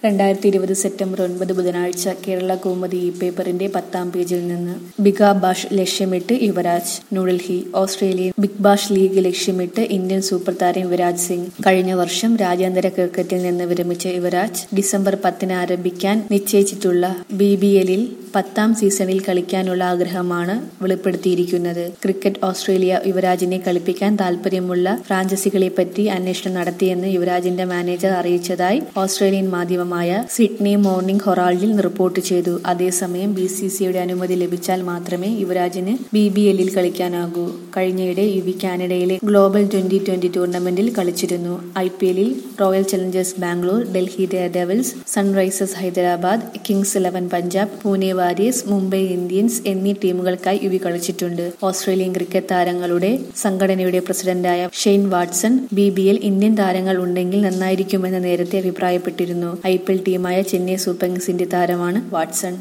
2020 September 9 ബുധനാഴ്ച കേരള കൗമുദി പേപ്പറിന്റെ 10-ാം പേജിൽ നിന്ന് ബിഗ് ബാഷ് ലക്ഷ്യമിട്ട് Yuvraj. New Delhi. Australian big bash league ലക്ഷ്യമിട്ട് ഇന്ത്യൻ സൂപ്പർ താരം യുവരാജ് സിംഗ്. കഴിഞ്ഞ വർഷം രാജ്യാന്തര ക്രിക്കറ്റിൽ നിന്ന് വിരമിച്ച യുവരാജ് ഡിസംബർ 10-ന് ആരംഭിക്കാൻ നിശ്ചയിച്ചിട്ടുള്ള BBLൽ 10-ാം സീസണിൽ കളിക്കാനുള്ള ആഗ്രഹമാണ് വെളിപ്പെടുത്തിയിരിക്കുന്നത്. ക്രിക്കറ്റ് ഓസ്ട്രേലിയ യുവരാജിനെ കളിപ്പിക്കാൻ താൽപര്യമുള്ള ഫ്രാഞ്ചൈസികളെപ്പറ്റി അന്വേഷണം നടത്തിയെന്ന് യുവരാജിന്റെ മാനേജർ അറിയിച്ചതായി ഓസ്ട്രേലിയൻ മാധ്യമമായ സിഡ്നി മോർണിംഗ് ഹെറാൾഡിൽ റിപ്പോർട്ട് ചെയ്തു. അതേസമയം BCCIയുടെ അനുമതി ലഭിച്ചാൽ മാത്രമേ യുവരാജിന് BBLൽ കളിക്കാനാകൂ. കഴിഞ്ഞയിടെ യുവി കാനഡയിലെ ഗ്ലോബൽ 2020 ടൂർണമെന്റിൽ കളിച്ചിരുന്നു. IPLൽ royal challengers Bangalore, Delhi daredevils, sunrisers Hyderabad, kings 11 Punjab, Pune warriors, Mumbai Indians എന്നീ ടീമുകൾക്കായി യുവി കളിച്ചിട്ടുണ്ട്. ഓസ്ട്രേലിയൻ ക്രിക്കറ്റ് താരങ്ങളുടെ സംഘടനയുടെ പ്രസിഡന്റായ ഷെയ്ൻ വാട്സൺ BBL ഇന്ത്യൻ താരങ്ങൾ ഉണ്ടെങ്കിൽ നന്നായിരിക്കുമെന്ന് നേരത്തെ അഭിപ്രായപ്പെട്ടിരുന്നു. IPL ടീമായ ചെന്നൈ സൂപ്പർ കിങ്സിന്റെ താരമാണ് വാട്സൺ.